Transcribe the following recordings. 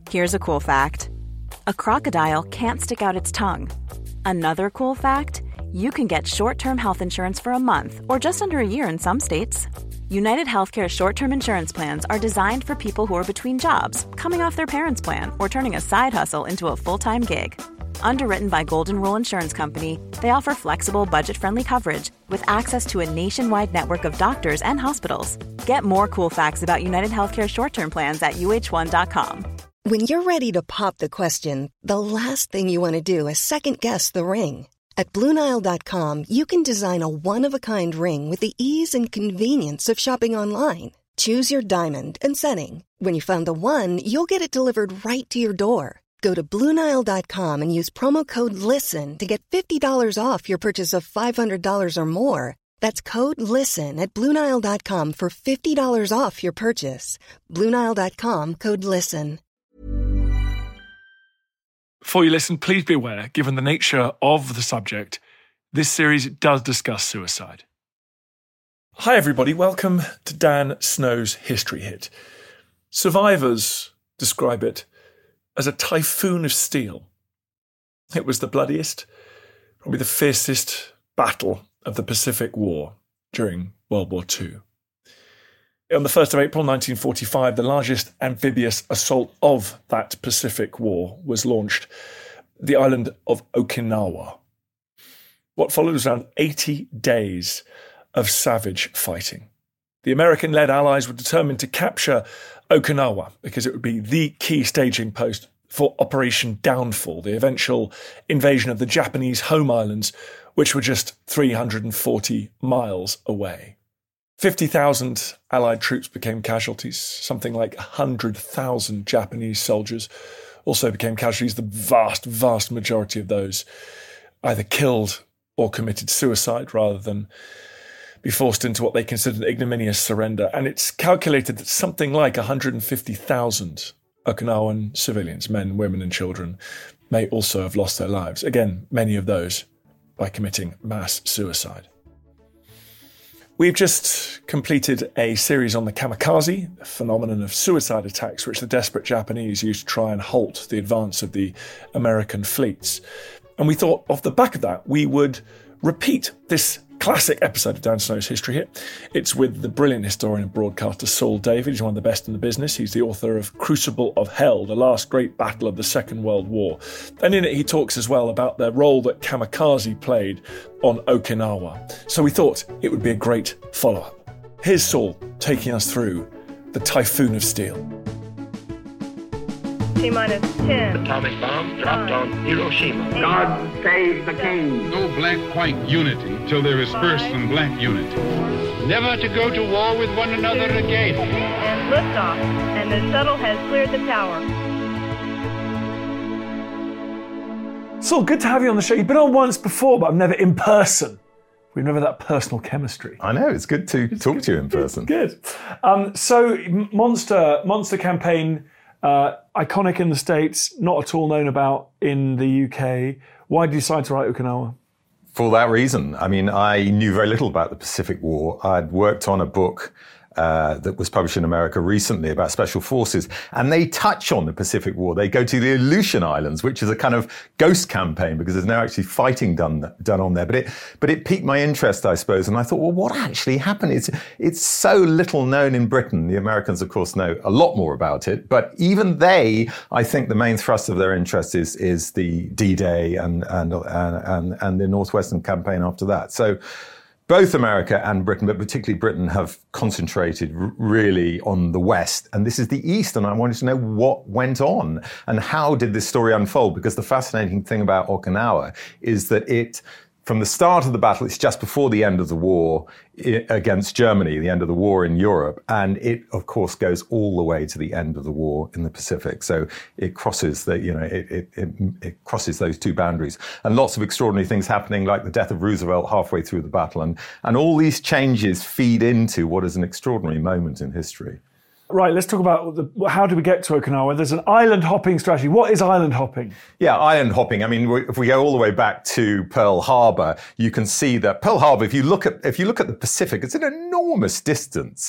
Here's a cool fact. A crocodile can't stick out its tongue. Another cool fact, you can get short-term health insurance for a month or just under a year in some states. United Healthcare short-term insurance plans are designed for people who are between jobs, coming off their parents' plan, or turning a side hustle into a full-time gig. Underwritten by Golden Rule Insurance Company, they offer flexible, budget-friendly coverage with access to a nationwide network of doctors and hospitals. Get more cool facts about United Healthcare short-term plans at uh1.com. When you're ready to pop the question, the last thing you want to do is second-guess the ring. At BlueNile.com, you can design a one-of-a-kind ring with the ease and convenience of shopping online. Choose your diamond and setting. When you find the one, you'll get it delivered right to your door. Go to BlueNile.com and use promo code LISTEN to get $50 off your purchase of $500 or more. That's code LISTEN at BlueNile.com for $50 off your purchase. BlueNile.com, code LISTEN. Before you listen, please be aware, given the nature of the subject, this series does discuss suicide. Hi everybody, welcome to Dan Snow's History Hit. Survivors describe it as a typhoon of steel. It was the bloodiest, probably the fiercest battle of the Pacific War during World War II. On the 1st of April 1945, the largest amphibious assault of that Pacific War was launched, the island of Okinawa. What followed was around 80 days of savage fighting. The American-led Allies were determined to capture Okinawa because it would be the key staging post for Operation Downfall, the eventual invasion of the Japanese home islands, which were just 340 miles away. 50,000 Allied troops became casualties. Something like 100,000 Japanese soldiers also became casualties. The vast, vast majority of those either killed or committed suicide rather than be forced into what they considered an ignominious surrender. And it's calculated that something like 150,000 Okinawan civilians, men, women and children, may also have lost their lives. Again, many of those by committing mass suicide. We've just completed a series on the kamikaze, the phenomenon of suicide attacks which the desperate Japanese used to try and halt the advance of the American fleets. And we thought off the back of that, we would repeat this classic episode of Dan Snow's History Hit. It's with the brilliant historian and broadcaster Saul David. He's one of the best in the business. He's the author of Crucible of Hell, the last great battle of the Second World War. And in it he talks as well about the role that kamikaze played on Okinawa. So we thought it would be a great follow-up. Here's Saul taking us through the Typhoon of Steel. T-minus 10. Atomic bomb dropped on Hiroshima. God save the king. No black-white unity till there is first some black unity. Never to go to war with one another again. And liftoff, and the shuttle has cleared the tower. Saul, good to have you on the show. You've been on once before, but I've never in person. We've never that personal chemistry. I know, it's good to talk to you in person. Good. So, Monster campaign, iconic in the States, not at all known about in the UK. Why did you decide to write Okinawa? For that reason. I mean, I knew very little about the Pacific War. I'd worked on a book that was published in America recently about special forces, and they touch on the Pacific War. They go to the Aleutian Islands, which is a kind of ghost campaign because there's no actually fighting done on there. But it piqued my interest, I suppose, and I thought, well, what actually happened? It's so little known in Britain. The Americans, of course, know a lot more about it, but even they, I think, the main thrust of their interest is the D-Day and the Northwestern Campaign after that. So both America and Britain, but particularly Britain, have concentrated really on the West. And this is the East. And I wanted to know what went on and how did this story unfold? Because the fascinating thing about Okinawa is that from the start of the battle, it's just before the end of the war against Germany, the end of the war in Europe. And it, of course, goes all the way to the end of the war in the Pacific. So it crosses it crosses those two boundaries. And lots of extraordinary things happening, like the death of Roosevelt halfway through the battle. And all these changes feed into what is an extraordinary moment in history. Right, let's talk about how do we get to Okinawa. There's an island hopping strategy. What is island hopping? Yeah, island hopping. I mean, if we go all the way back to Pearl Harbor, you can see that Pearl Harbor, if you look at the Pacific, it's an enormous distance.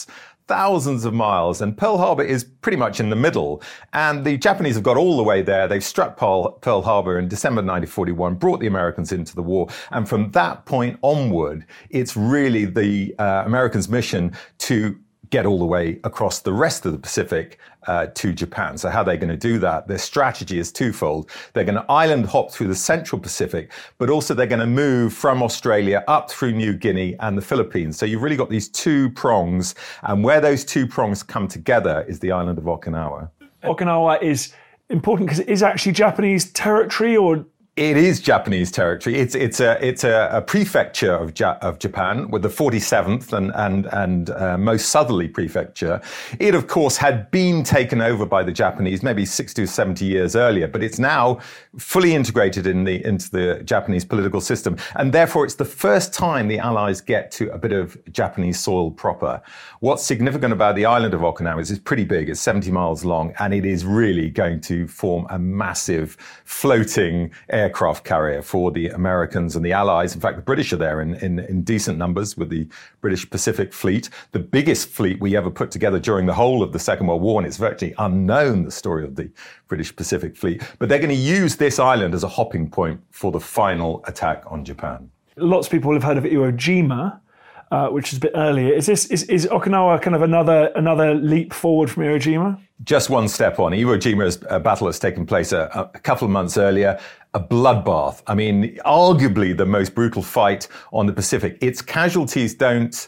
thousands of miles, and Pearl Harbor is pretty much in the middle. And the Japanese have got all the way there. They've struck Pearl Harbor in December 1941, brought the Americans into the war. And from that point onward, it's really the Americans' mission to get all the way across the rest of the Pacific to Japan. So how they're going to do that, their strategy is twofold. They're going to island hop through the Central Pacific, but also they're going to move from Australia up through New Guinea and the Philippines. So you've really got these two prongs, and where those two prongs come together is the island of Okinawa. Okinawa is important because it is actually Japanese territory, or? It is Japanese territory. It's a prefecture of Japan, with the 47th and most southerly prefecture. It, of course, had been taken over by the Japanese maybe 60 or 70 years earlier, but it's now fully integrated into the Japanese political system, and therefore it's the first time the Allies get to a bit of Japanese soil proper. What's significant about the island of Okinawa is it's pretty big. It's 70 miles long, and it is really going to form a massive floating aircraft carrier for the Americans and the Allies. In fact, the British are there in decent numbers with the British Pacific Fleet, the biggest fleet we ever put together during the whole of the Second World War, and it's virtually unknown, the story of the British Pacific Fleet. But they're going to use this island as a hopping point for the final attack on Japan. Lots of people have heard of Iwo Jima, which is a bit earlier. Is Okinawa kind of another leap forward from Iwo Jima? Just one step on. Iwo Jima's battle has taken place a couple of months earlier. A bloodbath. I mean, arguably the most brutal fight on the Pacific. Its casualties don't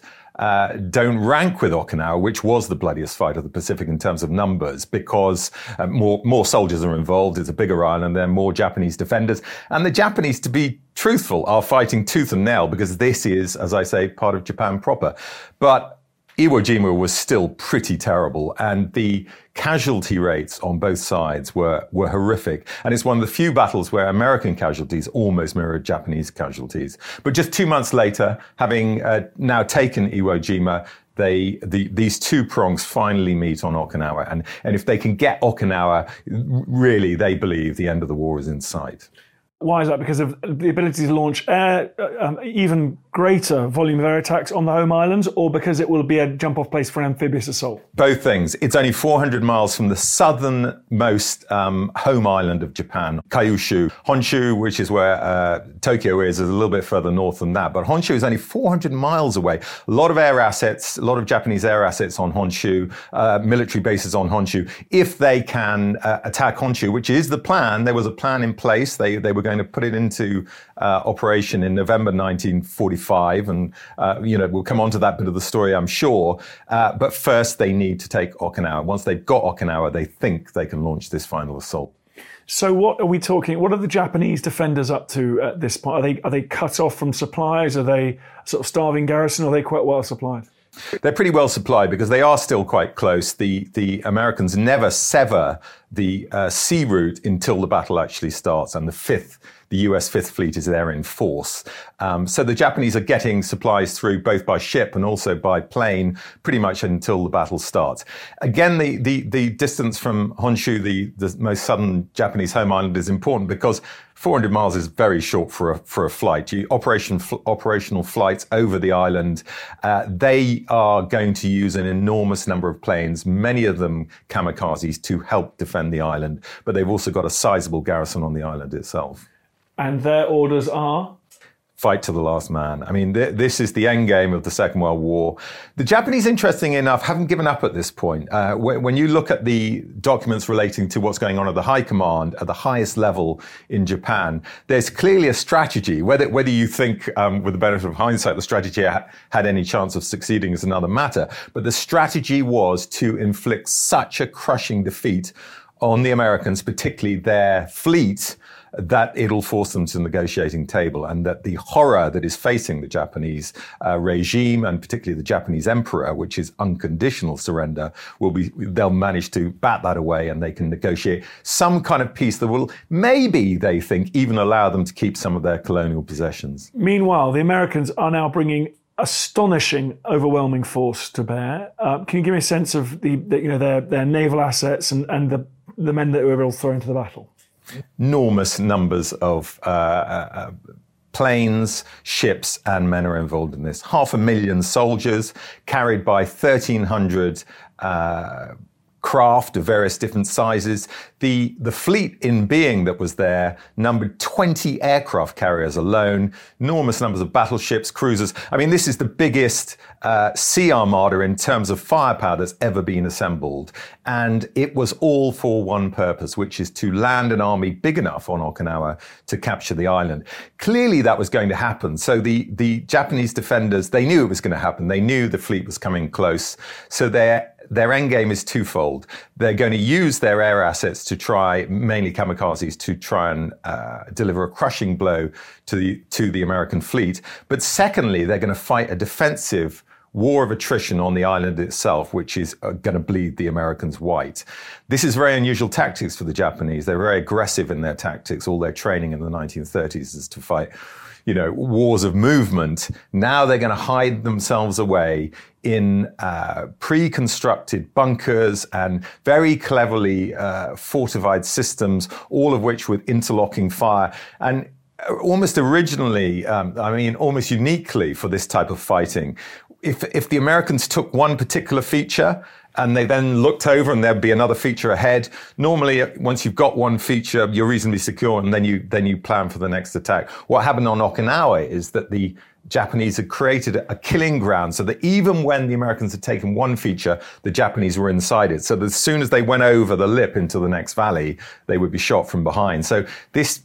rank with Okinawa, which was the bloodiest fight of the Pacific in terms of numbers, because more soldiers are involved. It's a bigger island. There are more Japanese defenders. And the Japanese, to be truthful, are fighting tooth and nail, because this is, as I say, part of Japan proper. But Iwo Jima was still pretty terrible, and the casualty rates on both sides were horrific. And it's one of the few battles where American casualties almost mirrored Japanese casualties. But just 2 months later, having now taken Iwo Jima, these two prongs finally meet on Okinawa. And if they can get Okinawa, really, they believe the end of the war is in sight. Why is that? Because of the ability to launch even greater volume of air attacks on the home islands, or because it will be a jump-off place for an amphibious assault? Both things. It's only 400 miles from the southernmost home island of Japan, Kyushu. Honshu, which is where Tokyo is a little bit further north than that. But Honshu is only 400 miles away. A lot of air assets, a lot of Japanese air assets on Honshu, military bases on Honshu. If they can attack Honshu, which is the plan, there was a plan in place. They were going to put it into operation in November 1945, and we'll come on to that bit of the story, I'm sure. But first, they need to take Okinawa. Once they've got Okinawa, they think they can launch this final assault. So, what are we talking? What are the Japanese defenders up to at this point? Are they cut off from supplies? Are they sort of starving garrison? Or are they quite well supplied? They're pretty well supplied because they are still quite close. The Americans never sever the sea route until the battle actually starts, and the US Fifth Fleet is there in force. So the Japanese are getting supplies through both by ship and also by plane pretty much until the battle starts. Again, the distance from Honshu, the most southern Japanese home island, is important because 400 miles is very short for a flight. Operational flights over the island, they are going to use an enormous number of planes, many of them kamikazes, to help defend the island. But they've also got a sizable garrison on the island itself. And their orders are? Fight to the last man. I mean, this is the end game of the Second World War. The Japanese, interesting enough, haven't given up at this point. When you look at the documents relating to what's going on at the high command, at the highest level in Japan, there's clearly a strategy. Whether you think, with the benefit of hindsight, the strategy had any chance of succeeding is another matter. But the strategy was to inflict such a crushing defeat on the Americans, particularly their fleet, that it'll force them to the negotiating table, and that the horror that is facing the Japanese regime, and particularly the Japanese emperor, which is unconditional surrender, they'll manage to bat that away, and they can negotiate some kind of peace that will maybe, they think, even allow them to keep some of their colonial possessions. Meanwhile, the Americans are now bringing astonishing, overwhelming force to bear. Can you give me a sense of their naval assets and the men that were all thrown into the battle? Enormous numbers of planes, ships, and men are involved in this. 500,000 soldiers carried by 1,300 craft of various different sizes. The fleet in being that was there numbered 20 aircraft carriers alone, enormous numbers of battleships, cruisers. I mean, this is the biggest sea armada in terms of firepower that's ever been assembled. And it was all for one purpose, which is to land an army big enough on Okinawa to capture the island. Clearly that was going to happen. So the Japanese defenders, they knew it was going to happen. They knew the fleet was coming close. So their end game is twofold. They're going to use their air assets to try, mainly kamikazes, to try and deliver a crushing blow to the American fleet. But secondly, they're going to fight a defensive war of attrition on the island itself, which is going to bleed the Americans white. This is very unusual tactics for the Japanese. They're very aggressive in their tactics. All their training in the 1930s is to fight, wars of movement. Now they're going to hide themselves away in pre-constructed bunkers and very cleverly fortified systems, all of which with interlocking fire. And almost originally, almost uniquely for this type of fighting, if the Americans took one particular feature and they then looked over and there'd be another feature ahead, normally once you've got one feature, you're reasonably secure and then you plan for the next attack. What happened on Okinawa is that the Japanese had created a killing ground so that even when the Americans had taken one feature, the Japanese were inside it. So that as soon as they went over the lip into the next valley, they would be shot from behind. So this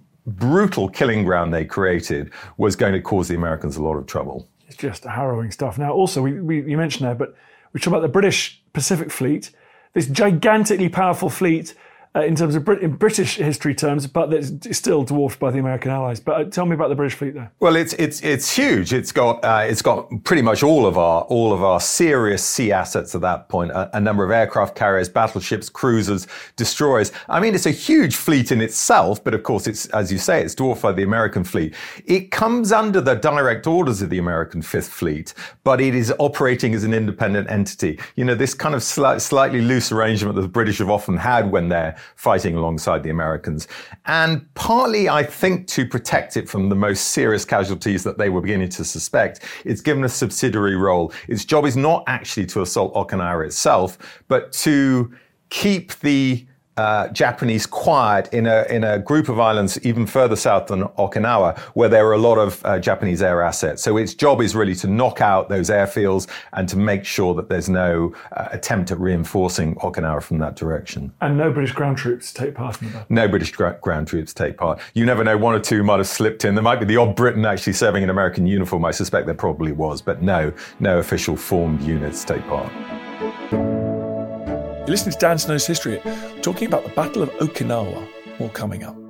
brutal killing ground they created was going to cause the Americans a lot of trouble. It's just harrowing stuff. Now, also, you mentioned there, but we talk about the British Pacific Fleet, this gigantically powerful fleet in terms of in British history terms, but it's still dwarfed by the American allies. But tell me about the British fleet there. Well, it's huge. It's got pretty much all of our serious sea assets at that point. A number of aircraft carriers, battleships, cruisers, destroyers. I mean, it's a huge fleet in itself, but of course, it's, as you say, it's dwarfed by the American fleet. It comes under the direct orders of the American Fifth Fleet, but it is operating as an independent entity. This kind of slightly loose arrangement that the British have often had when they're fighting alongside the Americans. And partly, I think, to protect it from the most serious casualties that they were beginning to suspect, it's given a subsidiary role. Its job is not actually to assault Okinawa itself, but to keep the Japanese quiet in a group of islands even further south than Okinawa, where there are a lot of Japanese air assets. So its job is really to knock out those airfields and to make sure that there's no attempt at reinforcing Okinawa from that direction. And no British ground troops take part in that? No British ground troops take part. You never know, one or two might have slipped in. There might be the odd Briton actually serving in American uniform. I suspect there probably was, but no official formed units take part. You're listening to Dan Snow's History, talking about the Battle of Okinawa. More coming up.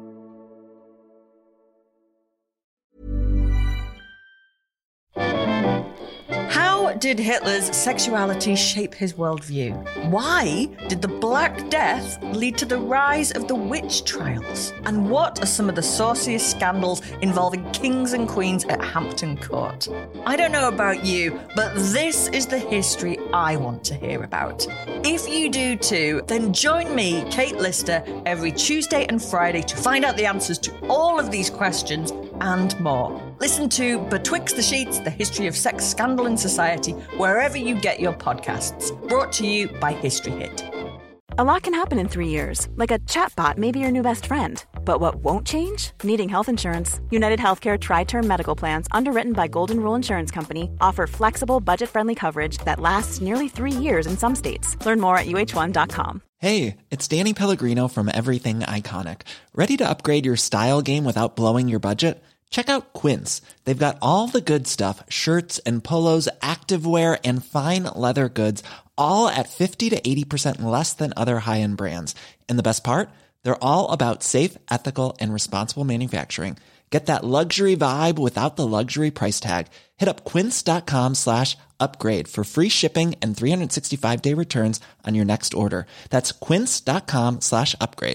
How did Hitler's sexuality shape his worldview? Why did the Black Death lead to the rise of the witch trials? And what are some of the sauciest scandals involving kings and queens at Hampton Court? I don't know about you, but this is the history I want to hear about. If you do too, then join me, Kate Lister, every Tuesday and Friday to find out the answers to all of these questions and more. Listen to Betwixt the Sheets, the history of sex, scandal and society, wherever you get your podcasts. Brought to you by History Hit. A lot can happen in 3 years, like a chatbot may be your new best friend. But what won't change? Needing health insurance. United Healthcare Tri-Term Medical Plans, underwritten by Golden Rule Insurance Company, offer flexible, budget-friendly coverage that lasts nearly 3 years in some states. Learn more at UH1.com. Hey, it's Danny Pellegrino from Everything Iconic. Ready to upgrade your style game without blowing your budget? Check out Quince. They've got all the good stuff, shirts and polos, activewear, and fine leather goods, all at 50 to 80% less than other high-end brands. And the best part? They're all about safe, ethical, and responsible manufacturing. Get that luxury vibe without the luxury price tag. Hit up quince.com/upgrade for free shipping and 365-day returns on your next order. That's quince.com/upgrade.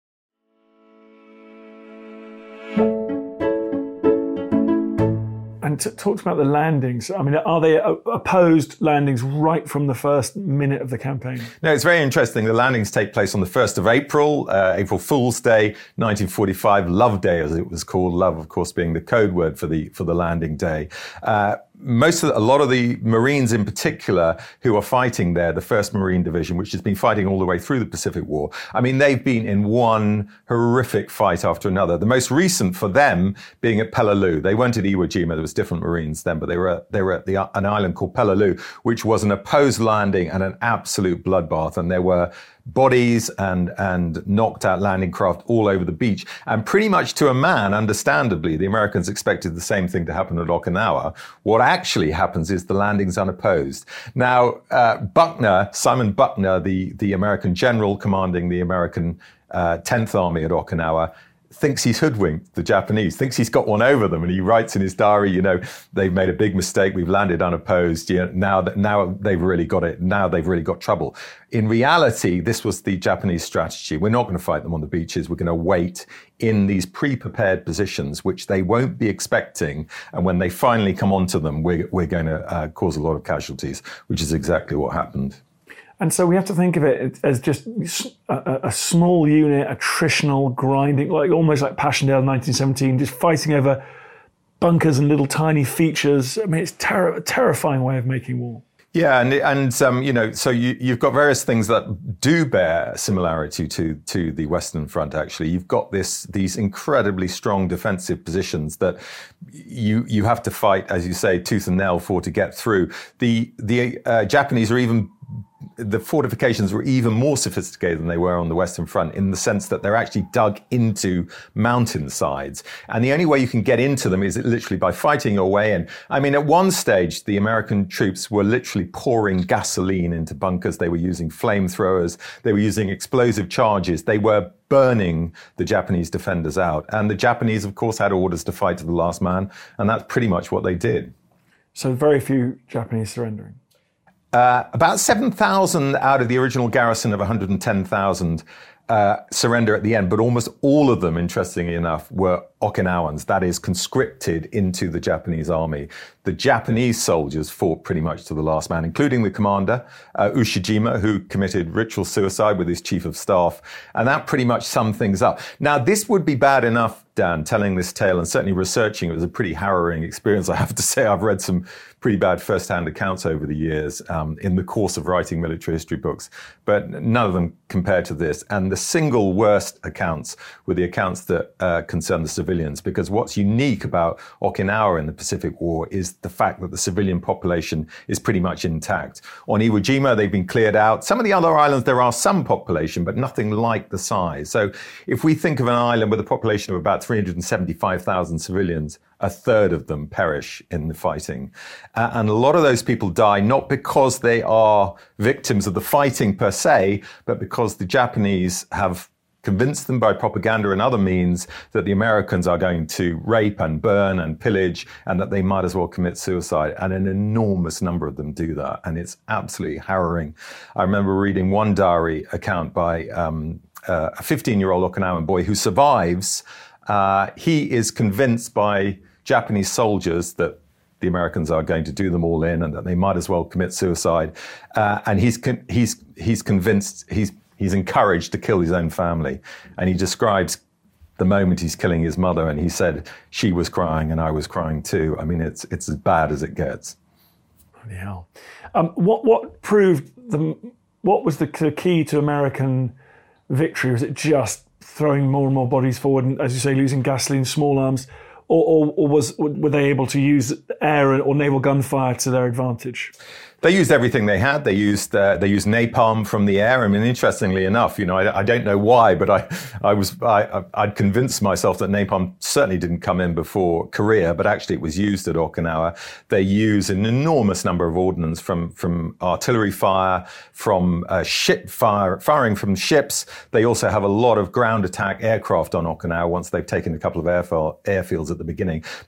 And And talk about the landings. I mean, are they opposed landings right from the first minute of the campaign? No, it's very interesting. The landings take place on the 1st of April, April Fool's Day, 1945, Love Day, as it was called. Love, of course, being the code word for the landing day. A lot of the Marines in particular who are fighting there, the 1st Marine Division, which has been fighting all the way through the Pacific War. I mean, they've been in one horrific fight after another. The most recent for them being at Peleliu. They weren't at Iwo Jima. There was different Marines then, but they were at an island called Peleliu, which was an opposed landing and an absolute bloodbath. And there were bodies and knocked out landing craft all over the beach. And pretty much to a man, understandably, the Americans expected the same thing to happen at Okinawa. What actually happens is the landing's unopposed. Now, Simon Buckner, the American general commanding the American 10th Army at Okinawa, thinks he's hoodwinked the Japanese, thinks he's got one over them. And he writes in his diary, they've made a big mistake. We've landed unopposed. Now they've really got it. Now they've really got trouble. In reality, this was the Japanese strategy. We're not going to fight them on the beaches. We're going to wait in these pre-prepared positions, which they won't be expecting. And when they finally come onto them, we're going to cause a lot of casualties, which is exactly what happened. And so we have to think of it as just a small unit, attritional, grinding, almost like Passchendaele 1917, just fighting over bunkers and little tiny features. I mean, it's a terrifying way of making war. Yeah, and so you've got various things that do bear similarity to the Western Front. Actually, you've got these incredibly strong defensive positions that you have to fight, as you say, tooth and nail for to get through. The Japanese are even. The fortifications were even more sophisticated than they were on the Western Front in the sense that they're actually dug into mountainsides. And the only way you can get into them is literally by fighting your way in. I mean, at one stage, the American troops were literally pouring gasoline into bunkers. They were using flamethrowers. They were using explosive charges. They were burning the Japanese defenders out. And the Japanese, of course, had orders to fight to the last man. And that's pretty much what they did. So very few Japanese surrendering. About 7,000 out of the original garrison of 110,000 surrender at the end, but almost all of them, interestingly enough, were Okinawans, that is, conscripted into the Japanese army. The Japanese soldiers fought pretty much to the last man, including the commander, Ushijima, who committed ritual suicide with his chief of staff. And that pretty much summed things up. Now, this would be bad enough, Dan, telling this tale, and certainly researching it was a pretty harrowing experience. I have to say, I've read some pretty bad first-hand accounts over the years in the course of writing military history books, but none of them compared to this. And the single worst accounts were the accounts that concern the civilians, because what's unique about Okinawa in the Pacific War is the fact that the civilian population is pretty much intact. On Iwo Jima, they've been cleared out. Some of the other islands, there are some population, but nothing like the size. So if we think of an island with a population of about 375,000 civilians, a third of them perish in the fighting. And a lot of those people die not because they are victims of the fighting per se, but because the Japanese have convinced them by propaganda and other means that the Americans are going to rape and burn and pillage and that they might as well commit suicide. And an enormous number of them do that. And it's absolutely harrowing. I remember reading one diary account by a 15-year-old Okinawan boy who survives. He is convinced by Japanese soldiers that the Americans are going to do them all in and that they might as well commit suicide. And he's convinced, he's encouraged to kill his own family. And he describes the moment he's killing his mother, and he said, she was crying and I was crying too. I mean, it's as bad as it gets. Bloody hell. What was the key to American victory? Was it just throwing more and more bodies forward and, as you say, losing gasoline, small arms? Or were they able to use air or naval gunfire to their advantage? They used everything they had. They used napalm from the air. I mean, interestingly enough, I don't know why, but I'd convinced myself that napalm certainly didn't come in before Korea, but actually it was used at Okinawa. They use an enormous number of ordnance from artillery fire, from firing from ships. They also have a lot of ground attack aircraft on Okinawa once they've taken a couple of airfields at the beginning. But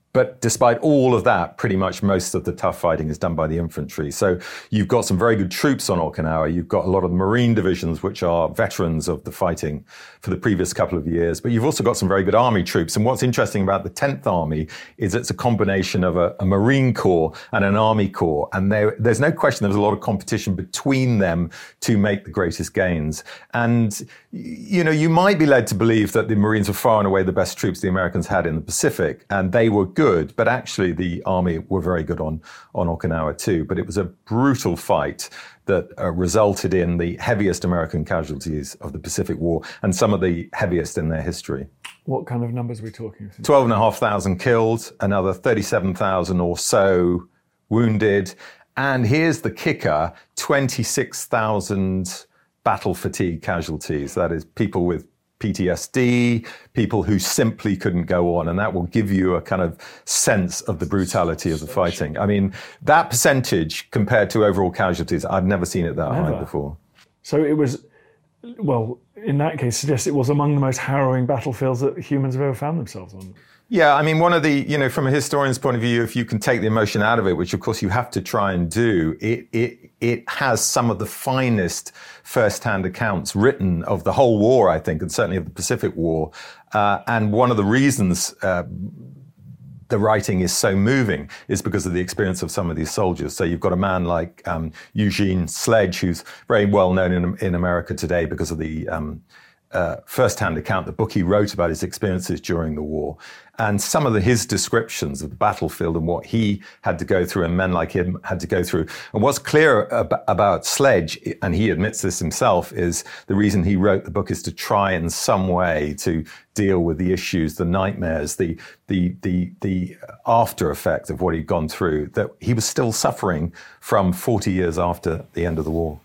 But despite all of that, pretty much most of the tough fighting is done by the infantry. So you've got some very good troops on Okinawa. You've got a lot of the Marine divisions, which are veterans of the fighting for the previous couple of years. But you've also got some very good army troops. And what's interesting about the 10th Army is it's a combination of a Marine Corps and an Army Corps. And there's no question there's a lot of competition between them to make the greatest gains. And, you know, you might be led to believe that the Marines were far and away the best troops the Americans had in the Pacific. And they were good, but actually the Army were very good on Okinawa too. But it was a brutal fight that resulted in the heaviest American casualties of the Pacific War and some of the heaviest in their history. What kind of numbers are we talking? 12,500 killed, another 37,000 or so wounded. And here's the kicker, 26,000 battle fatigue casualties. That is people with PTSD, people who simply couldn't go on. And that will give you a kind of sense of the brutality of the fighting. I mean, that percentage compared to overall casualties, I've never seen it that high before. So it was, well, in that case, suggests it was among the most harrowing battlefields that humans have ever found themselves on. Yeah, I mean, one of the, you know, from a historian's point of view, if you can take the emotion out of it, which of course you have to try and do, it has some of the finest first-hand accounts written of the whole war, I think, and certainly of the Pacific War. And one of the reasons the writing is so moving is because of the experience of some of these soldiers. So you've got a man like Eugene Sledge, who's very well known in America today because of the first-hand account, the book he wrote about his experiences during the war. And some of his descriptions of the battlefield and what he had to go through and men like him had to go through. And what's clear about Sledge, and he admits this himself, is the reason he wrote the book is to try in some way to deal with the issues, the nightmares, the after effect of what he'd gone through, that he was still suffering from 40 years after the end of the war.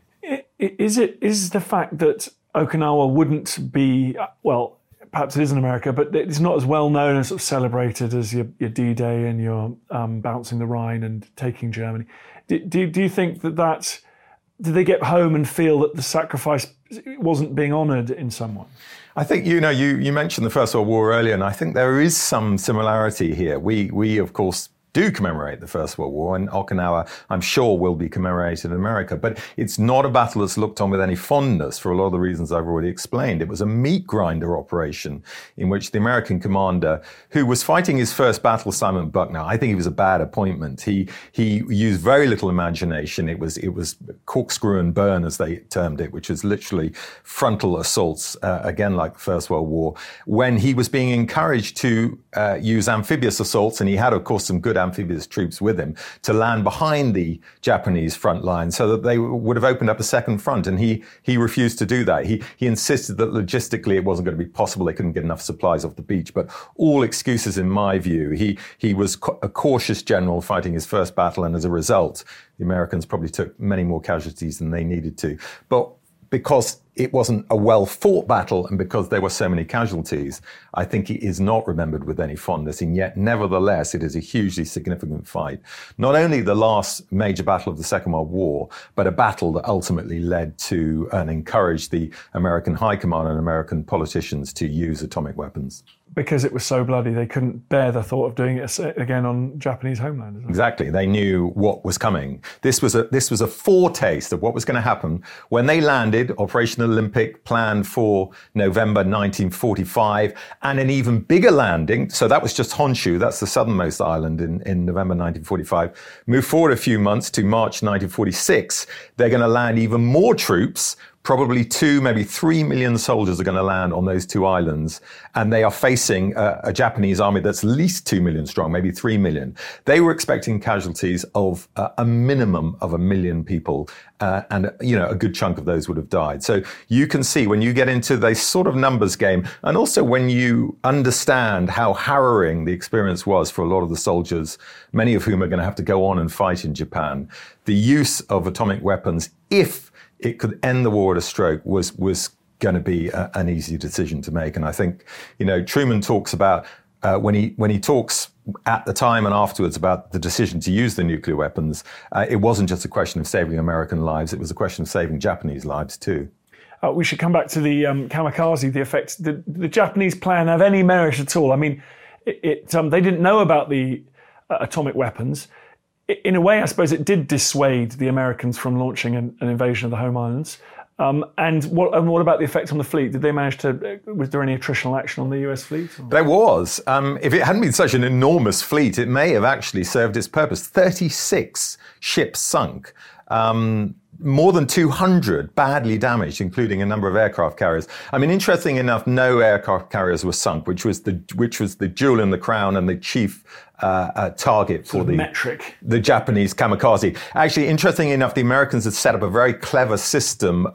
Is the fact that Okinawa wouldn't be, well, perhaps it is in America, but it's not as well known and sort of celebrated as your D-Day and your bouncing the Rhine and taking Germany. Do you think that did they get home and feel that the sacrifice wasn't being honoured in some way? I think, you know, you mentioned the First World War earlier, and I think there is some similarity here. We of course, do commemorate the First World War, and Okinawa, I'm sure, will be commemorated in America. But it's not a battle that's looked on with any fondness for a lot of the reasons I've already explained. It was a meat grinder operation in which the American commander, who was fighting his first battle, Simon Buckner, I think he was a bad appointment. He used very little imagination. It was corkscrew and burn, as they termed it, which was literally frontal assaults, again, like the First World War, when he was being encouraged to use amphibious assaults, and he had, of course, some good amphibious troops with him, to land behind the Japanese front line so that they would have opened up a second front. And he refused to do that. He insisted that logistically it wasn't going to be possible. They couldn't get enough supplies off the beach. But all excuses, in my view. He was a cautious general fighting his first battle, and as a result, the Americans probably took many more casualties than they needed to. But because it wasn't a well-fought battle and because there were so many casualties, I think it is not remembered with any fondness. And yet, nevertheless, it is a hugely significant fight. Not only the last major battle of the Second World War, but a battle that ultimately led to and encouraged the American High Command and American politicians to use atomic weapons. Because it was so bloody, they couldn't bear the thought of doing it again on Japanese homeland. Isn't it? Exactly. They knew what was coming. This was a foretaste of what was going to happen when they landed. Operation Olympic, planned for November 1945, and an even bigger landing. So that was just Honshu. That's the southernmost island in November 1945. Move forward a few months to March 1946. They're going to land even more troops. Probably 2, maybe 3 million soldiers are going to land on those two islands. And they are facing a Japanese army that's at least 2 million strong, maybe 3 million. They were expecting casualties of a minimum of 1 million people. And, you know, a good chunk of those would have died. So you can see when you get into this sort of numbers game, and also when you understand how harrowing the experience was for a lot of the soldiers, many of whom are going to have to go on and fight in Japan, the use of atomic weapons, if it could end the war at a stroke, was going to be an easy decision to make. And I think, you know, Truman talks about when he talks at the time and afterwards about the decision to use the nuclear weapons, it wasn't just a question of saving American lives; it was a question of saving Japanese lives too. We should come back to the kamikaze, the effects. Did the Japanese plan have any merit at all? I mean, They didn't know about the atomic weapons. In a way, I suppose it did dissuade the Americans from launching an invasion of the home islands. And what about the effect on the fleet? Did they manage to? Was there any attritional action on the US fleet? There was. If it hadn't been such an enormous fleet, it may have actually served its purpose. 36 ships sunk. More than 200 badly damaged, including a number of aircraft carriers. I mean, interesting enough, no aircraft carriers were sunk, which was the jewel in the crown and the chief target for the Japanese kamikaze. Actually, interesting enough, the Americans had set up a very clever system,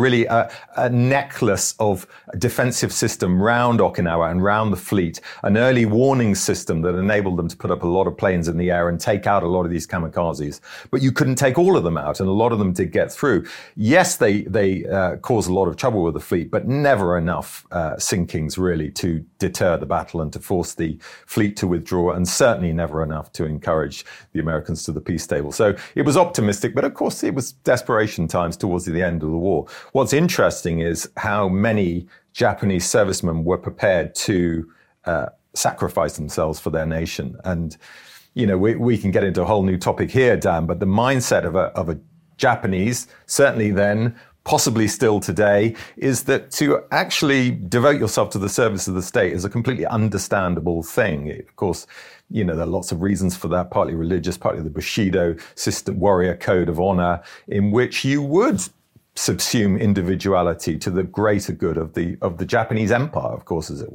a necklace of defensive system round Okinawa and round the fleet, an early warning system that enabled them to put up a lot of planes in the air and take out a lot of these kamikazes. But you couldn't take all of them out, and a lot of them did get through. Yes, they caused a lot of trouble with the fleet, but never enough sinkings really to deter the battle and to force the fleet to withdraw, and certainly never enough to encourage the Americans to the peace table. So it was optimistic, but of course it was desperation times towards the end of the war. What's interesting is how many Japanese servicemen were prepared to sacrifice themselves for their nation. And, you know, we can get into a whole new topic here, Dan, but the mindset of a Japanese, certainly then, possibly still today, is that to actually devote yourself to the service of the state is a completely understandable thing. Of course, you know, there are lots of reasons for that, partly religious, partly the Bushido system, warrior code of honor, in which you would subsume individuality to the greater good of the Japanese empire, of course, as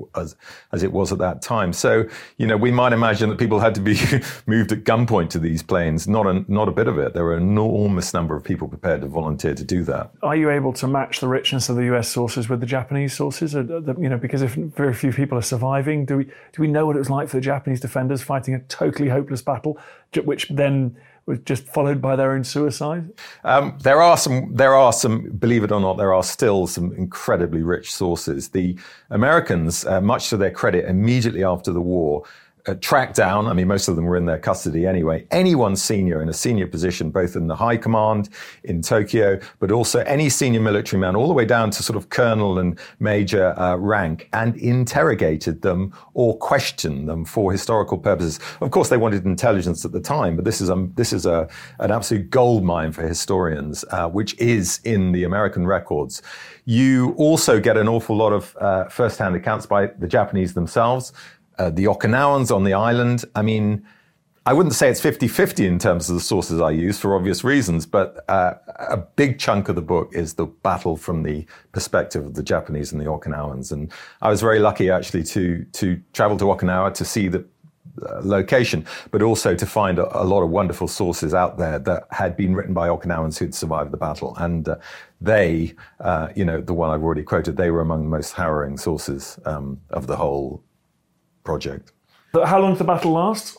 it was at that time. So, you know, we might imagine that people had to be moved at gunpoint to these planes. Not a bit of it. There were an enormous number of people prepared to volunteer to do that. Are you able to match the richness of the US sources with the Japanese sources? You know, because if very few people are surviving, do we know what it was like for the Japanese defenders fighting a totally hopeless battle, which then was just followed by their own suicide? There are some, believe it or not, there are still some incredibly rich sources. The Americans, much to their credit, immediately after the war, tracked down, I mean, most of them were in their custody anyway, anyone senior in a senior position, both in the high command in Tokyo, but also any senior military man, all the way down to sort of colonel and major rank, and interrogated them or questioned them for historical purposes. Of course, they wanted intelligence at the time, but this is an absolute goldmine for historians, which is in the American records. You also get an awful lot of first-hand accounts by the Japanese themselves. The Okinawans on the island, I mean, I wouldn't say it's 50-50 in terms of the sources I use for obvious reasons, but a big chunk of the book is the battle from the perspective of the Japanese and the Okinawans. And I was very lucky actually to travel to Okinawa to see the location, but also to find a lot of wonderful sources out there that had been written by Okinawans who'd survived the battle. And they, you know, the one I've already quoted, they were among the most harrowing sources of the whole project. But how long did the battle last?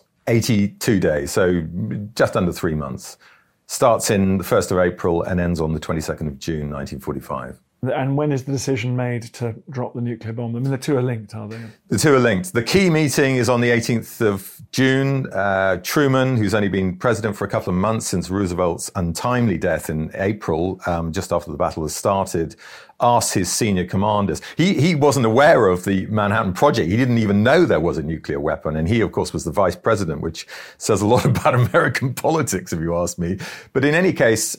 82 days, so just under 3 months. Starts in the 1st of April and ends on the 22nd of June, 1945. And when is the decision made to drop the nuclear bomb? I mean, the two are linked, are they? The two are linked. The key meeting is on the 18th of June. Truman, who's only been president for a couple of months since Roosevelt's untimely death in April, just after the battle has started, asked his senior commanders. He wasn't aware of the Manhattan Project. He didn't even know there was a nuclear weapon. And he, of course, was the vice president, which says a lot about American politics, if you ask me. But in any case,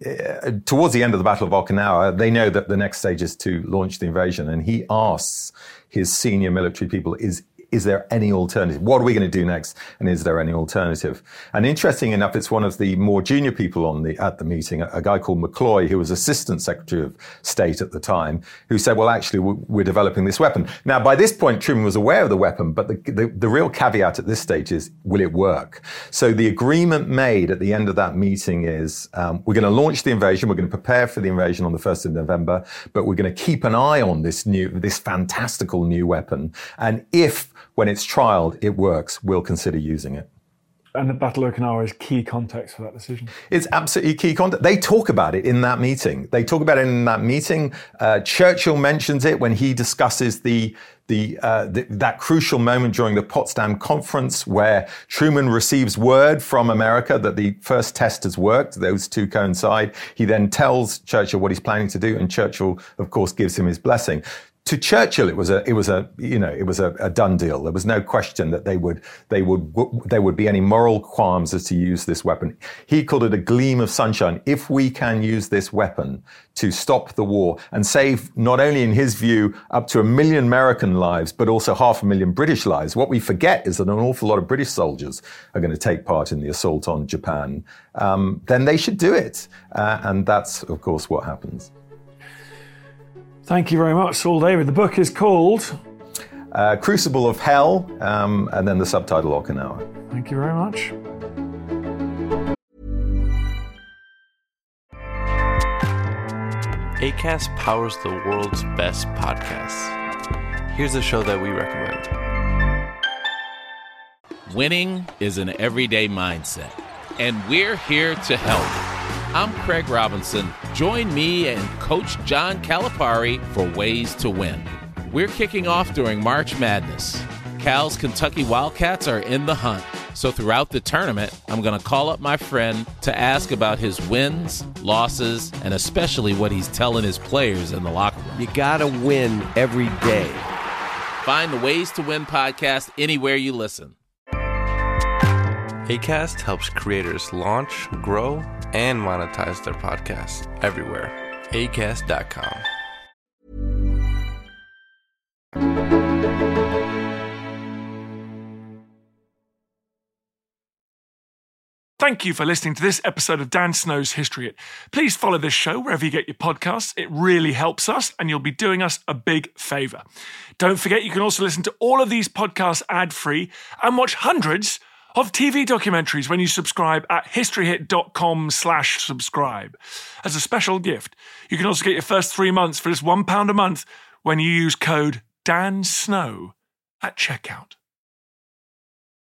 towards the end of the Battle of Okinawa, they know that the next stage is to launch the invasion. And he asks his senior military people, is there any alternative? What are we going to do next? And is there any alternative? And interesting enough, it's one of the more junior people at the meeting, a guy called McCloy, who was Assistant Secretary of State at the time, who said, well, actually, we're developing this weapon. Now, by this point, Truman was aware of the weapon, but the real caveat at this stage is, will it work? So the agreement made at the end of that meeting is, we're going to launch the invasion. We're going to prepare for the invasion on the 1st of November, but we're going to keep an eye on this fantastical new weapon. And if, when it's trialed, it works, we'll consider using it. And the Battle of Okinawa is key context for that decision. It's absolutely key context. They talk about it in that meeting. Churchill mentions it when he discusses that crucial moment during the Potsdam Conference where Truman receives word from America that the first test has worked. Those two coincide. He then tells Churchill what he's planning to do, and Churchill, of course, gives him his blessing. To Churchill, it was a done deal. There was no question that there would be any moral qualms as to use this weapon. He called it a gleam of sunshine. If we can use this weapon to stop the war and save, not only in his view, up to 1 million American lives, but also 500,000 British lives. What we forget is that an awful lot of British soldiers are going to take part in the assault on Japan. Then they should do it. And that's, of course, what happens. Thank you very much, Saul David. The book is called Crucible of Hell, and then the subtitle Okinawa. Thank you very much. Acast powers the world's best podcasts. Here's a show that we recommend. Winning is an everyday mindset, and we're here to help. I'm Craig Robinson. Join me and Coach John Calipari for Ways to Win. We're kicking off during March Madness. Cal's Kentucky Wildcats are in the hunt. So throughout the tournament, I'm going to call up my friend to ask about his wins, losses, and especially what he's telling his players in the locker room. You got to win every day. Find the Ways to Win podcast anywhere you listen. Acast helps creators launch, grow, and monetize their podcasts everywhere. Acast.com. Thank you for listening to this episode of Dan Snow's History Hit. Please follow this show wherever you get your podcasts. It really helps us, and you'll be doing us a big favour. Don't forget, you can also listen to all of these podcasts ad-free and watch hundreds of TV documentaries when you subscribe at historyhit.com/subscribe. As a special gift, you can also get your first 3 months for just £1 a month when you use code DANSNOW at checkout.